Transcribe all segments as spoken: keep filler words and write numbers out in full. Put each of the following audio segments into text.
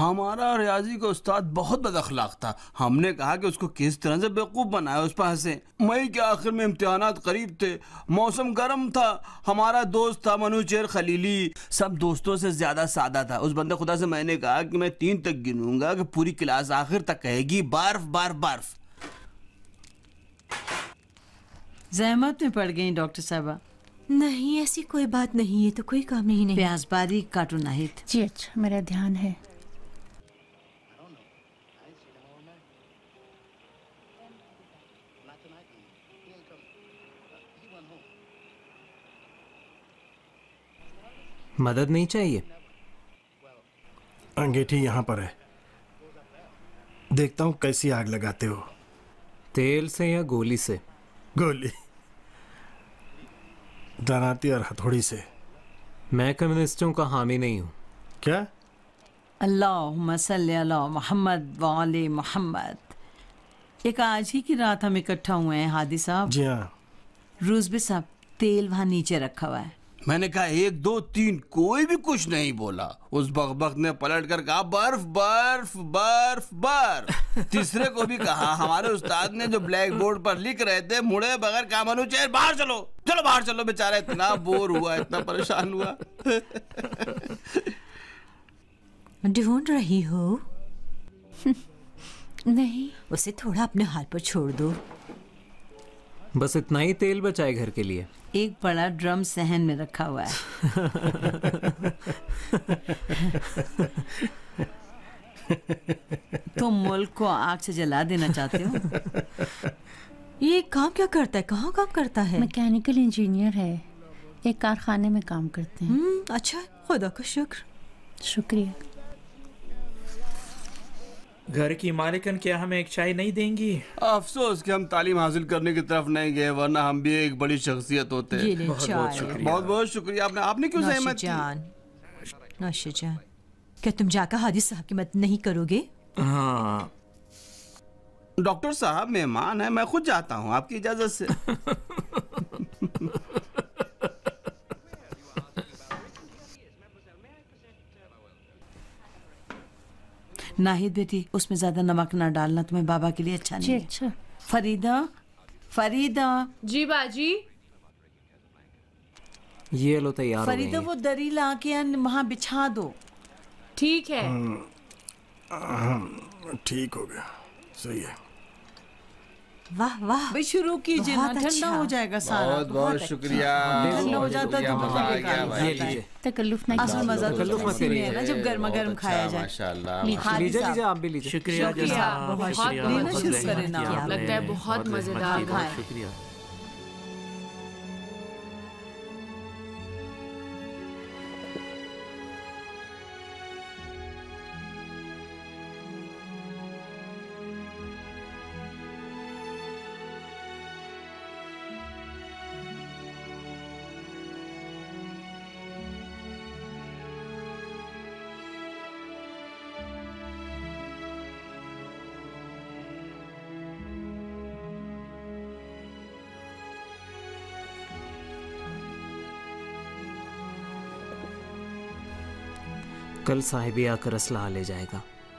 हमारा रियाजी का उस्ताद बहुत बदअखलाक था। हमने कहा कि उसको किस तरह से बेवकूफ़ बनाया, उस पर हंसे। मई के आखिर में इम्तिहानात करीब थे, मौसम गर्म था। हमारा दोस्त था मनूचेर खलीली, सब दोस्तों से ज्यादा सादा था। उस बंदे खुदा से मैंने कहा कि मैं तीन तक गिनूंगा कि पूरी क्लास आखिर तक कहेगी बर्फ बर्फ बर्फ। जहमत में पड़ गई डॉक्टर साहबा। नहीं, ऐसी कोई बात नहीं है, तो कोई काम नहीं नहीं। प्याज बारीक काटो नाहिद। जी अच्छा, मेरा ध्यान है। मदद नहीं चाहिए? अंगीठी यहाँ पर है, देखता हूँ कैसी आग लगाते हो। तेल से या गोली से? गोली, दनाती और हथौड़ी से। मैं कम्युनिस्टों का हामी नहीं हूँ। क्या? अल्लाहुम्मा सल्ली अला मोहम्मद व आले मोहम्मद। एक आज ही की रात हम इकट्ठा हुए हैं हादी साहब। जी हाँ। रूज़बे साहब, तेल वहाँ नीचे रखा हुआ है। मैंने कहा एक दो तीन, कोई भी कुछ नहीं बोला। उस बकबक ने पलट कर कहा बर्फ बर्फ बर्फ बर्फ। तीसरे को भी कहा। हमारे उस्ताद ने जो ब्लैक बोर्ड पर लिख रहे थे मुड़े बगैर कहा मनूचेर बाहर चलो चलो बाहर चलो। बेचारा इतना बोर हुआ, इतना परेशान हुआ। ढूंढ रही हो? नहीं, उसे थोड़ा अपने हाल पर छोड़ दो। बस इतना ही तेल बचाए घर के लिए? एक बड़ा ड्रम सहन में रखा हुआ है। तुम मुल्क को आग से जला देना चाहते हो? ये काम क्या करता है, कहाँ काम करता है? मैकेनिकल इंजीनियर है, एक कारखाने में काम करते हैं। अच्छा, खुदा का शुक्र। शुक्रिया। घर की मालिकन क्या हमें एक चाय नहीं देंगी? अफसोस कि हम तालीम हासिल करने की तरफ नहीं गए, वरना हम भी एक बड़ी शख्सियत होते। बहुत बहुत शुक्रिया। बहुत बहुत शुक्रिया। आपने आपने क्यों सहमत की? नाशिजान, क्या तुम जाकर हादी साहब की मदद नहीं करोगे? हाँ डॉक्टर साहब मेहमान है, मैं खुद जाता हूँ आपकी इजाजत से। नाहिद बेटी, उसमें ज्यादा नमक ना डालना, तुम्हें बाबा के लिए अच्छा नहीं जी है। अच्छा। फरीदा, फरीदा। जी बाजी। ये लो तैयार। फरीदा वो दरी ला के वहाँ बिछा दो। ठीक है। ठीक हो गया, सही है। वाह वाह, भाई शुरू कीजिए ना, ठंडा हो जाएगा सारा। बहुत बहुत शुक्रिया। ठंडा हो जाता तो मजा आ गया भाई। तकल्लुफ नहीं, असल मजा तकल्लुफ मत करिए ना जब गर्मा गर्म खाया जाए। माशाल्लाह। लीजिए लीजिए, आप भी लीजिए। शुक्रिया जनाब, बहुत लेना शुरू करें ना। लगता है बहुत मजेदार खाए। शुक्रिया। कल साहिबी आकर असलहा ले जाएगा।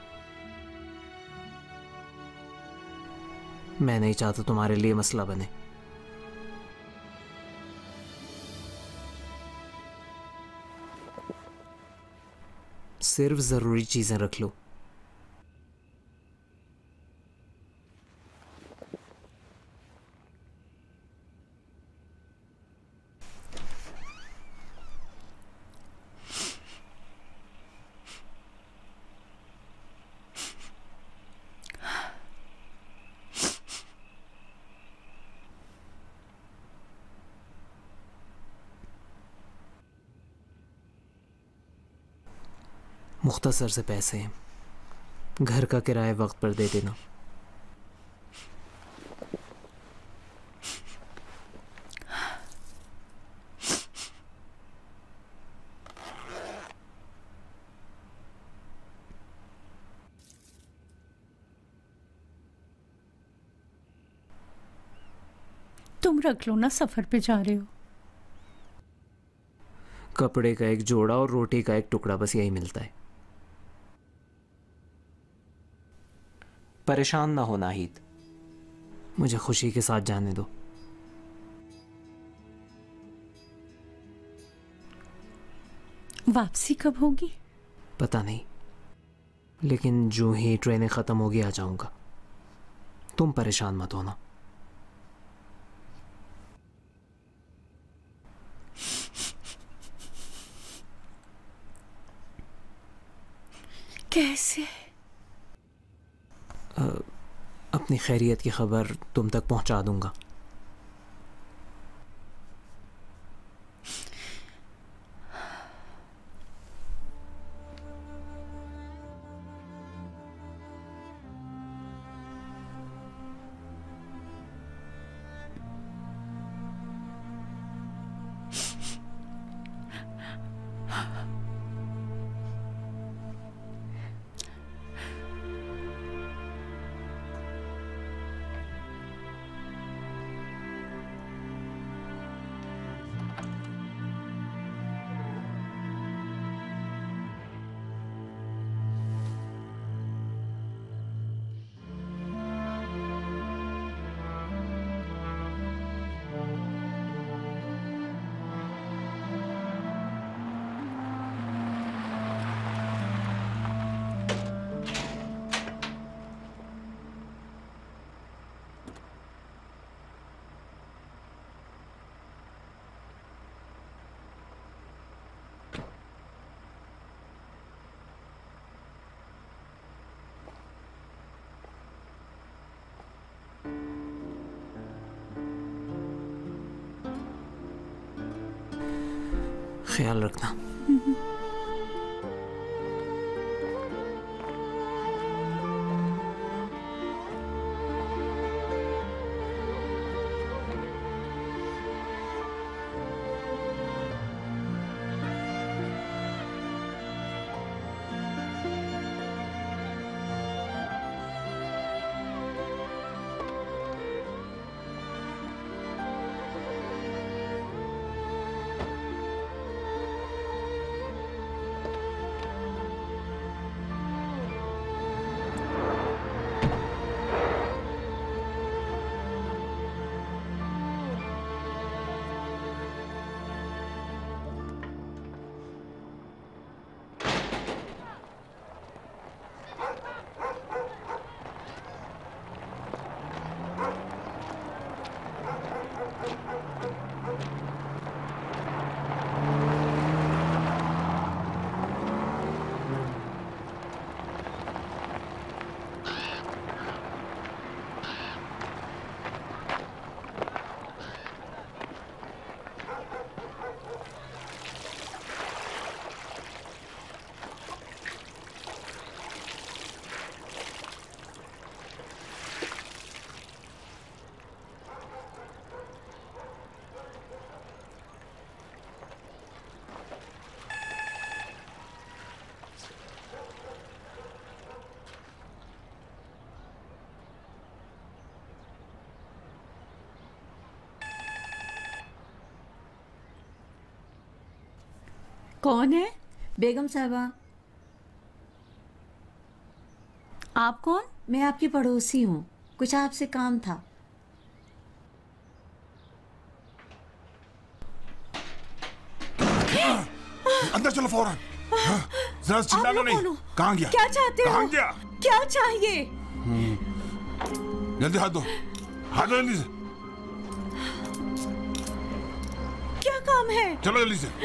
मैं नहीं चाहता तुम्हारे लिए मसला बने। सिर्फ जरूरी चीजें रख लो। मुख्तसर से पैसे हैं, घर का किराया वक्त पर दे देना। तुम रख लो ना, सफर पे जा रहे हो। कपड़े का एक जोड़ा और रोटी का एक टुकड़ा, बस यही मिलता है। परेशान ना हो नाहिद, मुझे खुशी के साथ जाने दो। वापसी कब होगी? पता नहीं, लेकिन जो ही ट्रेनें ख़त्म होगी आ जाऊंगा। तुम परेशान मत होना। कैसे? अ, अपनी खैरियत की खबर तुम तक पहुंचा दूंगा। ख्याल रखना। कौन है? बेगम साहबा। आप कौन? मैं आपकी पड़ोसी हूँ, कुछ आपसे काम था। अंदर चलो फौरन। जरा चिल्लाना नहीं। कहाँ गया? क्या चाहते हो? कहाँ गया? क्या चाहिए? जल्दी हाथ दो, हाथ दो जल्दी से। क्या काम है? चलो जल्दी से।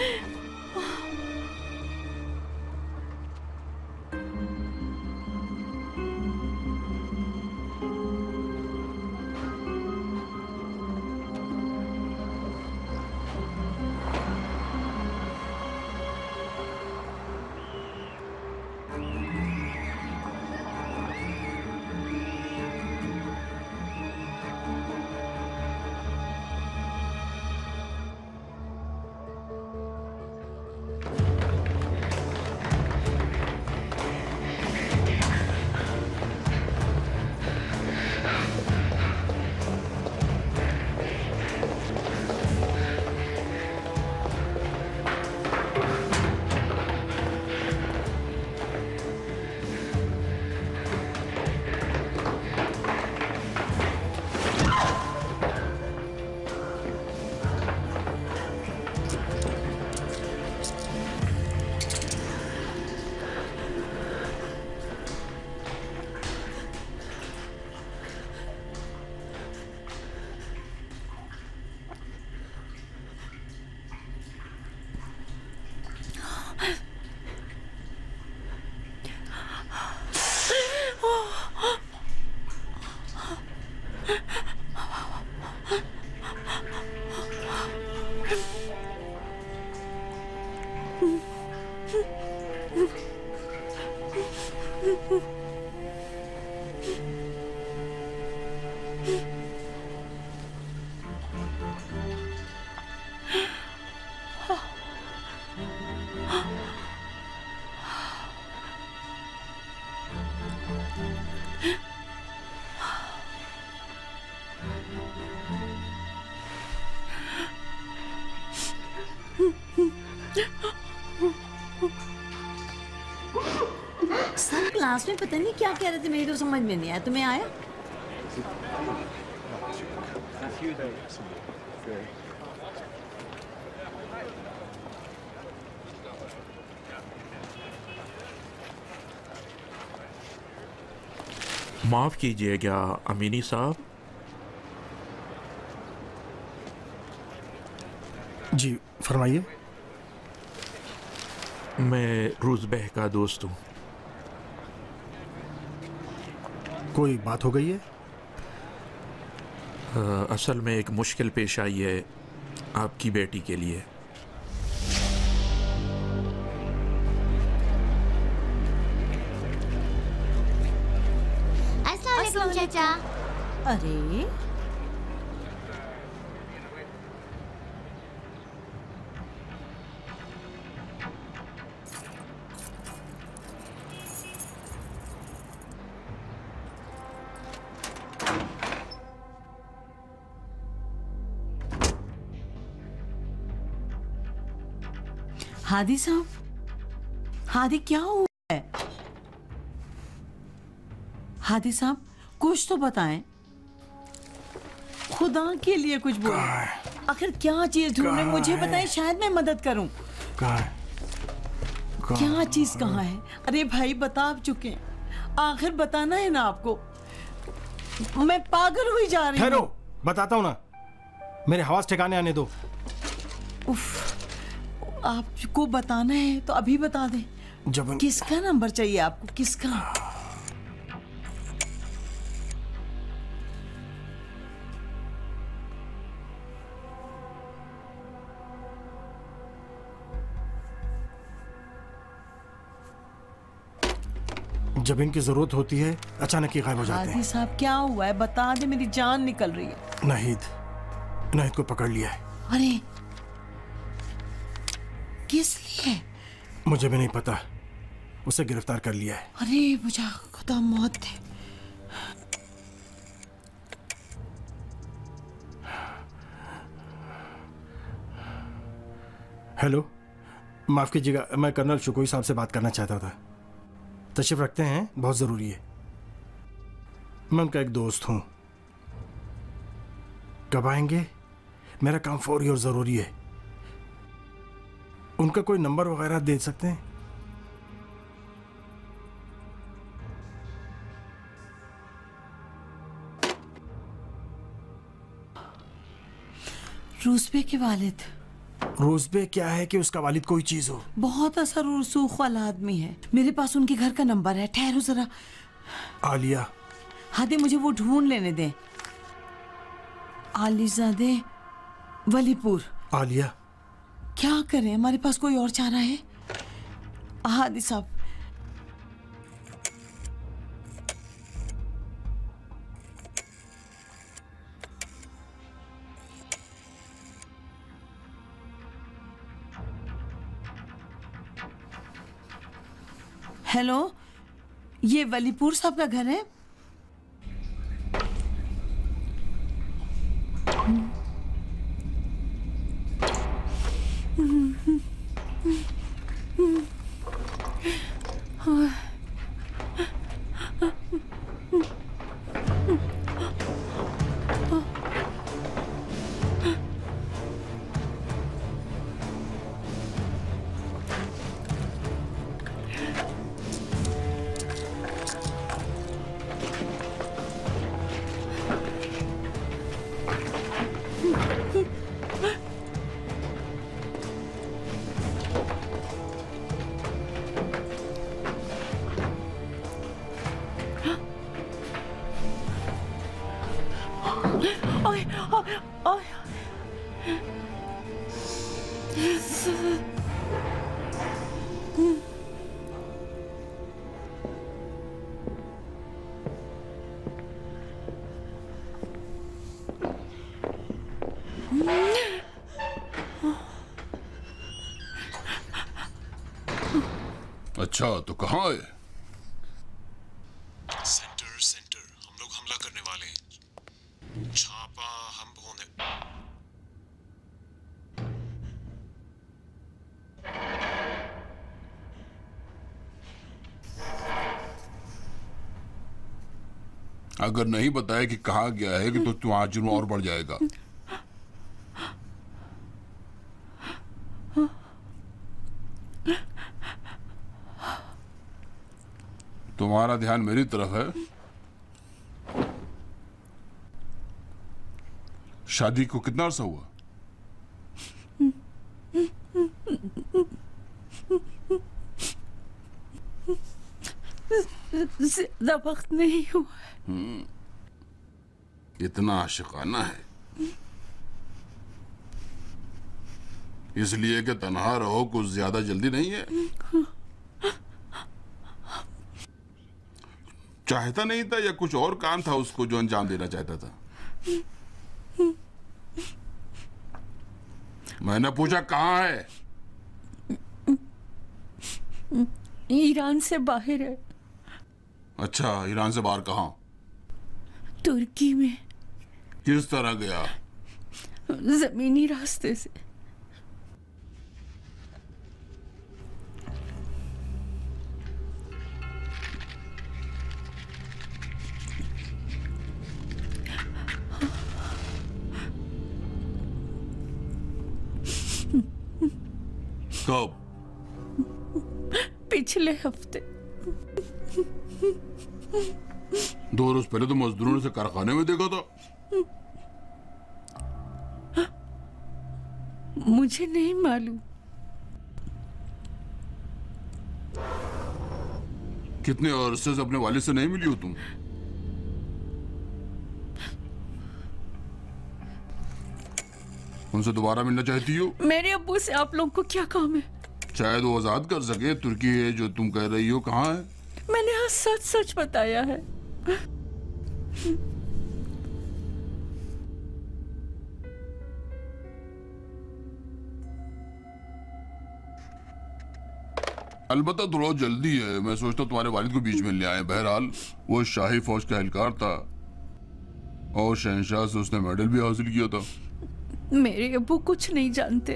क्लास में पता नहीं क्या कह रहे थे, मेरी तो समझ में नहीं आया। तुम्हें आया? माफ कीजिएगा अमीनी साहब। जी फरमाइए। मैं रूज़बेह का दोस्त हूँ। कोई बात हो गई है? अ, असल में एक मुश्किल पेश आई है आपकी बेटी के लिए। अस्सलाम वालेकुम चाचा। अरे हादी साहब, हादी क्या हुआ है? हादी साहब कुछ तो बताएं, खुदा के लिए कुछ बोलो। आखिर क्या चीज ढूंढे, मुझे बताएं, शायद मैं मदद करूं। कहाँ है? कहाँ? क्या चीज कहाँ है? अरे भाई बता आप चुके हैं, आखिर बताना है ना आपको। मैं पागल हुई जा रही हूँ। ठहरो, बताता हूँ ना, मेरे हवास ठिकाने आने दो। उफ, आपको बताना है तो अभी बता दें। जब किसका नंबर चाहिए आपको, किसका? जब इनकी जरूरत होती है अचानक ही गायब हो जाते हादी हैं। साहब क्या हुआ है, बता दे, मेरी जान निकल रही है। नाहिद, नाहिद को पकड़ लिया है। अरे किस लिए? मुझे भी नहीं पता, उसे गिरफ्तार कर लिया है। अरे मुझे खुदा मौत दे। हेलो, माफ कीजिएगा, मैं कर्नल शुकोई साहब से बात करना चाहता था। तशरीफ रखते हैं, बहुत जरूरी है। मैं उनका एक दोस्त हूं। कब आएंगे? मेरा काम फौरी और जरूरी है। उनका कोई नंबर वगैरह दे सकते हैं? रूसबे के वालिद। रोजबे क्या है कि उसका वालिद कोई चीज हो? बहुत असर और रसूख वाला आदमी है। मेरे पास उनके घर का नंबर है, ठहरो जरा। आलिया। हादी मुझे वो ढूंढ लेने दे। आलिजादे वलीपुर। आलिया। क्या करें, हमारे पास कोई और चारा है? हादी साहब, हेलो, ये वलीपुर साहब का घर है? ओए, ओए, ओए। अच्छा, तो कहाँ है? सेंटर सेंटर, हम लोग हमला करने वाले हैं। छापा हम होने। अगर नहीं बताया कि कहाँ गया है कि तो तुम्हारा जुर्म और बढ़ जाएगा। तुम्हारा ध्यान मेरी तरफ है। शादी को कितना अर्सा हुआ? ज्यादा वक्त नहीं हुआ है। इतना आशिकाना है इसलिए कि तन्हा रहो, कुछ ज्यादा जल्दी नहीं है। चाहता नहीं था या कुछ और काम था उसको जो अंजाम देना चाहता था? मैंने पूछा कहाँ है? ईरान से बाहर है। अच्छा, ईरान से बाहर कहाँ? तुर्की में। किस तरह गया? जमीनी रास्ते से। कब? पिछले हफ्ते। दो रोज पहले तो मजदूरों ने से कारखाने में देखा था। मुझे नहीं मालूम। कितने अरसे से अपने वालिद से नहीं मिली हो तुम? उनसे दोबारा मिलना चाहती हो? मेरे अब्बू से आप लोगों को क्या काम है? शायद वो आजाद कर सके। तुर्की है जो तुम कह रही हो, कहाँ है? मैंने आज सच सच बताया है। अलबत्ता थोड़ा जल्दी है। मैं सोचता तुम्हारे वालिद को बीच में ले आए। बहरहाल वो शाही फौज का एहलकार था और शहनशाह से उसने मेडल भी हासिल किया था। मेरे अब्बू कुछ नहीं जानते।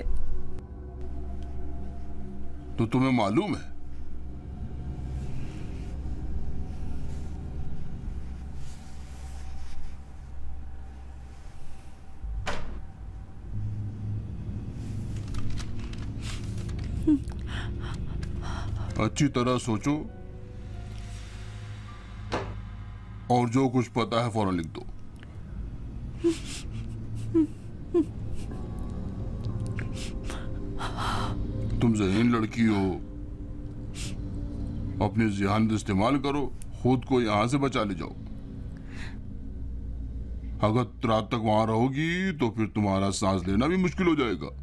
तो तुम्हें मालूम है? अच्छी तरह सोचो और जो कुछ पता है फौरन लिख दो। तुम ज़हीन लड़की हो, अपनी ज़हानत इस्तेमाल करो, खुद को यहां से बचा ले जाओ। अगर रात तक वहां रहोगी तो फिर तुम्हारा सांस लेना भी मुश्किल हो जाएगा।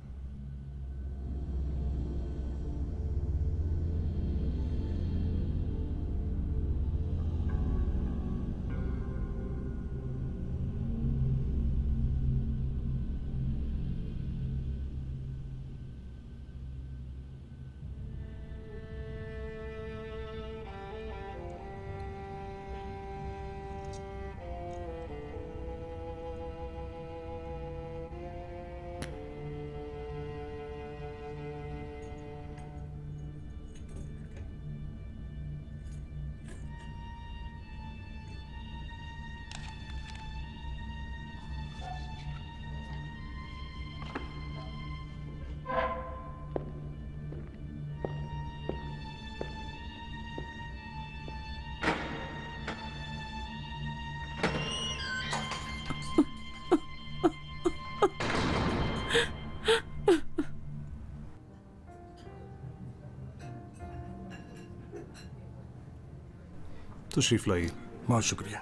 तशरीफ लाइए। बहुत शुक्रिया।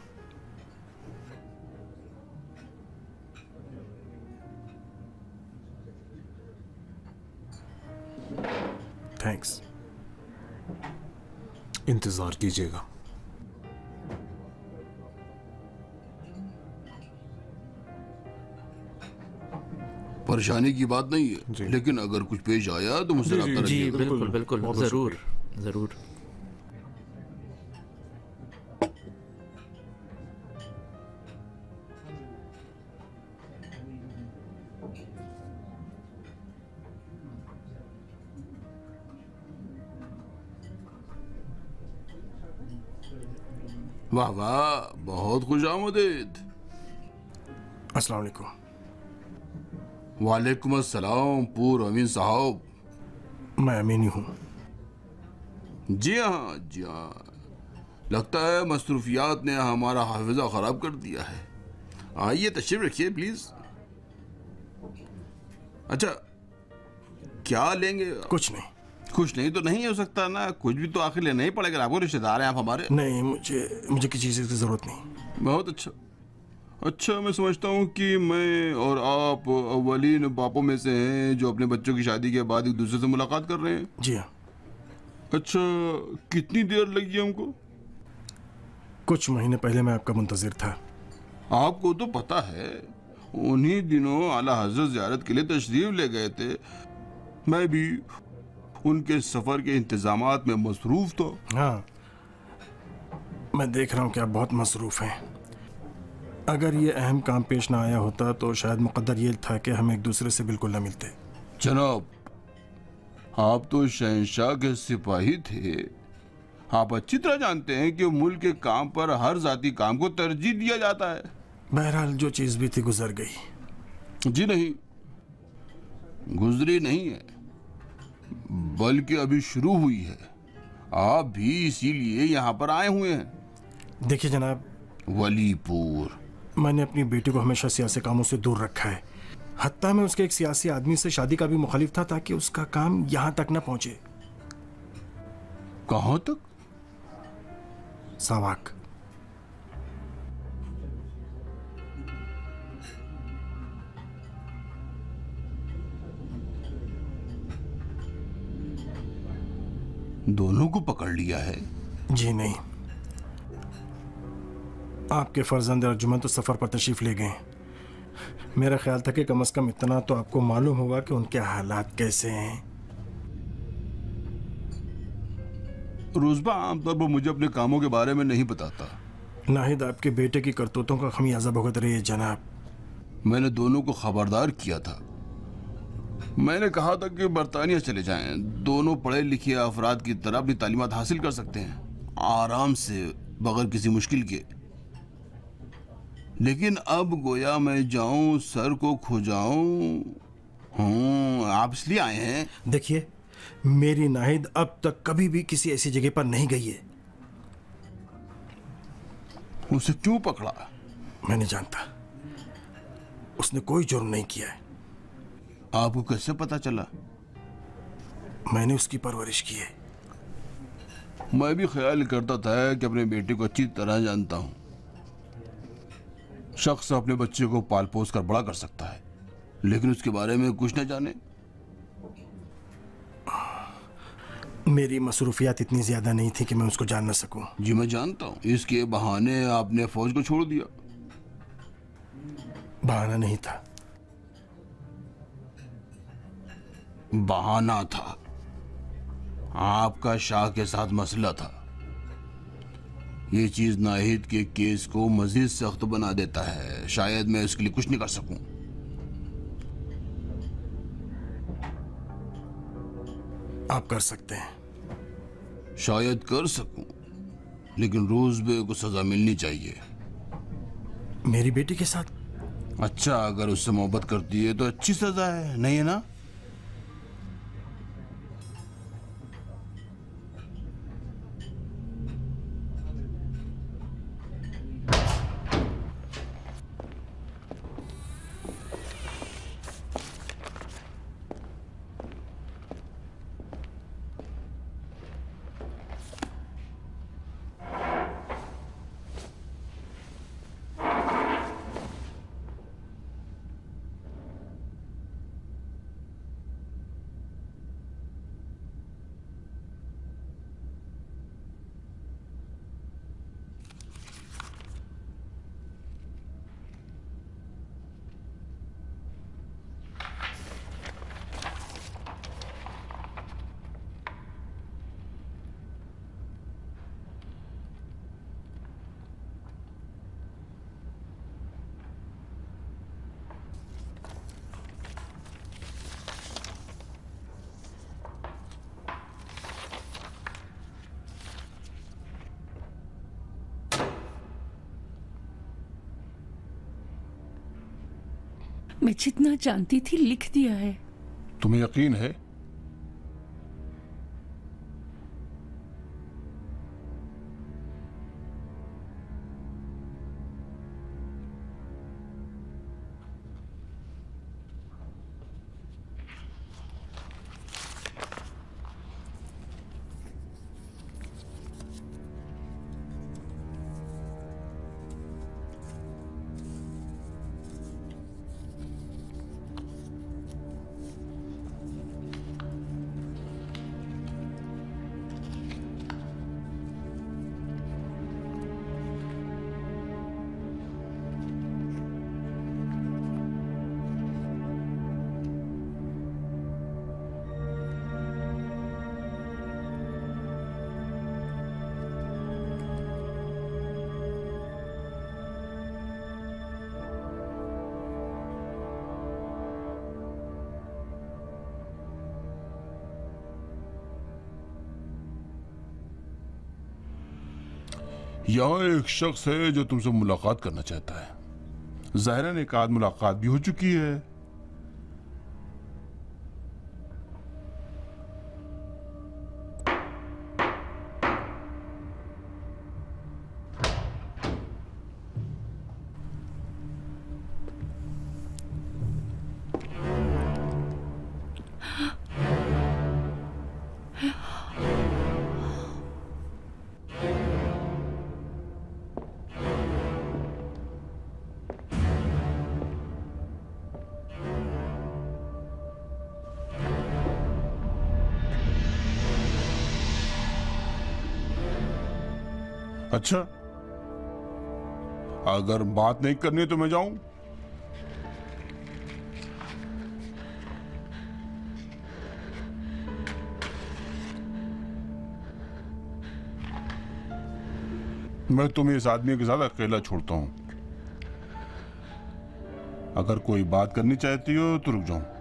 थैंक्स। इंतजार कीजिएगा। परेशानी की बात नहीं है, लेकिन अगर कुछ पेश आया तो मुझसे रब्ता जी रखिएगा। बिल्कुल बिल्कुल, जरूर जरूर। वाह वाह, बहुत खुशामदीद। अस्सलाम वालेकुम। वालेकुम अस्सलाम पूर्व अमीन साहब। मैं अमीनी हूँ। जी हाँ जी हाँ, लगता है मसरूफियात ने हमारा हाफिजा खराब कर दिया है। आइए तशरीफ रखिए प्लीज। अच्छा, क्या लेंगे? कुछ नहीं। कुछ नहीं तो नहीं हो सकता ना, कुछ भी तो आखिर लेना ही पड़ेगा। आपको रिश्तेदार हैं आप हमारे। नहीं, मुझे मुझे किसी चीज़ की ज़रूरत नहीं। बहुत अच्छा। अच्छा, मैं समझता हूँ कि मैं और आप अव्वलीन बापों में से हैं जो अपने बच्चों की शादी के बाद एक दूसरे से मुलाकात कर रहे हैं। जी हाँ। अच्छा, कितनी देर लगी हमको? कुछ महीने पहले मैं आपका मुंतजिर था। आपको तो पता है, उन्हीं दिनों आला हजरत ज़ियारत के लिए तशरीफ ले गए थे। मैं भी उनके सफ़र के इंतजामात में मसरूफ़ था। हाँ, मैं देख रहा हूँ कि आप बहुत मसरूफ़ हैं। अगर ये अहम काम पेश ना आया होता तो शायद मुक़द्दर ये था कि हम एक दूसरे से बिल्कुल ना मिलते। जनाब, आप तो शहंशाह के सिपाही थे। आप अच्छी तरह जानते हैं कि मुल्क के काम पर हर जाती काम को तरजीह दिया जाता है। बहरहाल जो चीज़ भी थी गुजर गई। जी नहीं, गुजरी नहीं है, बल्कि अभी शुरू हुई है। आप भी इसीलिए यहाँ पर आए हुए हैं। देखिए जनाब, वलीपुर, मैंने अपनी बेटी को हमेशा सियासी कामों से दूर रखा है। हत्ता मैं उसके एक सियासी आदमी से शादी का भी मुखालिफ था ताकि उसका काम यहाँ तक न पहुंचे। कहाँ तक? सावाक। दोनों को पकड़ लिया है? जी नहीं, आपके फर्जंद अर्जुमन तो सफर पर तशरीफ ले गए। मेरा ख्याल था कि कम से कम इतना तो आपको मालूम होगा कि उनके हालात कैसे हैं। रोजबा आमतौर पर मुझे अपने कामों के बारे में नहीं बताता। नाहिद आपके बेटे की करतूतों का खमियाजा भुगत रही है जनाब। मैंने दोनों को खबरदार किया था। मैंने कहा था कि बरतानिया चले जाएं। दोनों पढ़े लिखे अफराद की तरह अपनी तालीमात हासिल कर सकते हैं आराम से, बगैर किसी मुश्किल के। लेकिन अब गोया मैं जाऊं, सर को खुजाऊं। हूँ, आप इसलिए आए हैं? देखिए, मेरी नाहिद अब तक कभी भी किसी ऐसी जगह पर नहीं गई है। उसे क्यों पकड़ा? मैं नहीं जानता, उसने कोई जुर्म नहीं किया है। आपको कैसे पता चला? मैंने उसकी परवरिश की है। मैं भी ख्याल करता था कि अपने बेटे को अच्छी तरह जानता हूं। शख्स अपने बच्चे को पाल पोस कर बड़ा कर सकता है, लेकिन उसके बारे में कुछ न जाने। मेरी मसरूफियात इतनी ज्यादा नहीं थी कि मैं उसको जान न सकूं। जी मैं जानता हूं। इसके बहाने आपने फौज को छोड़ दिया। बहाना नहीं था, बहाना था। आपका शाह के साथ मसला था। ये चीज नाहिद के केस को मजीद सख्त बना देता है। शायद मैं इसके लिए कुछ नहीं कर सकूं। आप कर सकते हैं। शायद कर सकूं, लेकिन रोज़बे को सजा मिलनी चाहिए। मेरी बेटी के साथ? अच्छा, अगर उससे मोहब्बत करती है तो अच्छी सजा है, नहीं है ना? मैं जितना जानती थी लिख दिया है। तुम्हें यकीन है? यहाँ एक शख्स है जो तुमसे मुलाकात करना चाहता है। ज़ाहिरन एक आध मुलाकात भी हो चुकी है। अच्छा, अगर बात नहीं करनी तो मैं जाऊं? मैं तुम्हें इस आदमी के साथ अकेला छोड़ता हूं। अगर कोई बात करनी चाहती हो तो रुक जाओ।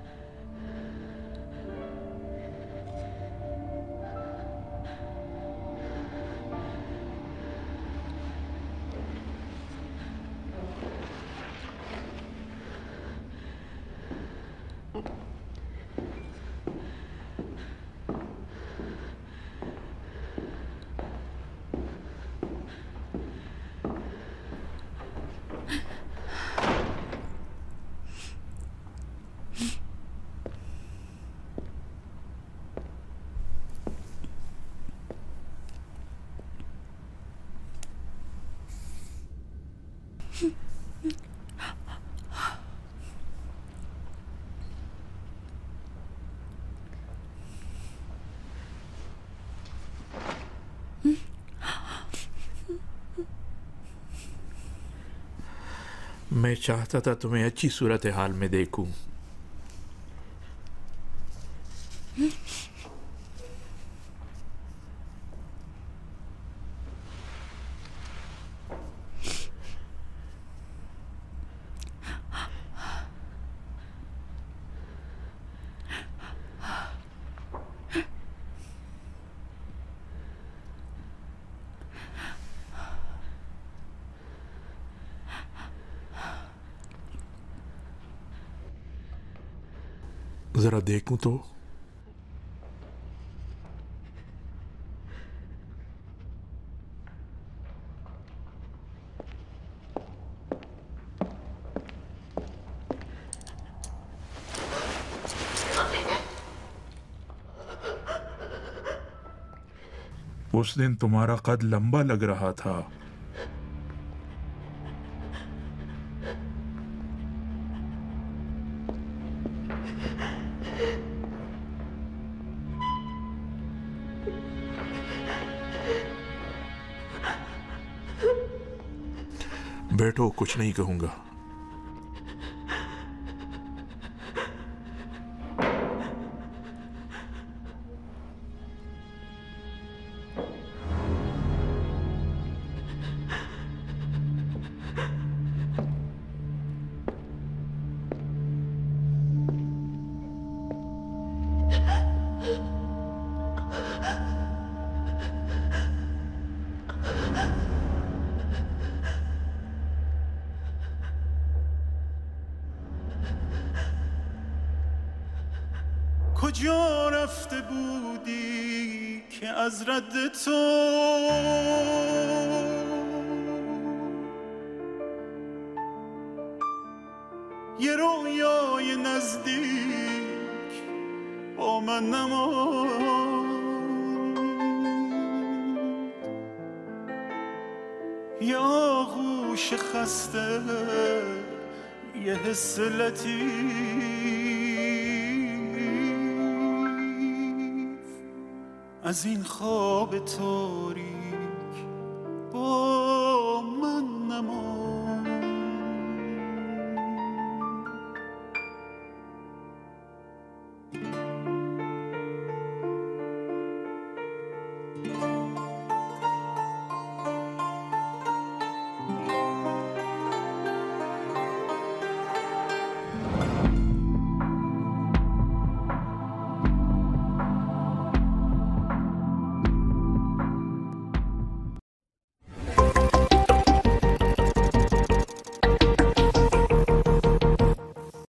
मैं चाहता था तुम्हें अच्छी सूरत हाल में देखूं। जरा देखूं तो। उस दिन तुम्हारा कद लंबा लग रहा था। बैठो, कुछ नहीं कहूंगा। کجا رفته بودی که از رد تو یه رویای نزدیک با من نماند؟ یه آغوش خسته، یه حس لطیف از این خواب تاریک با من نماند.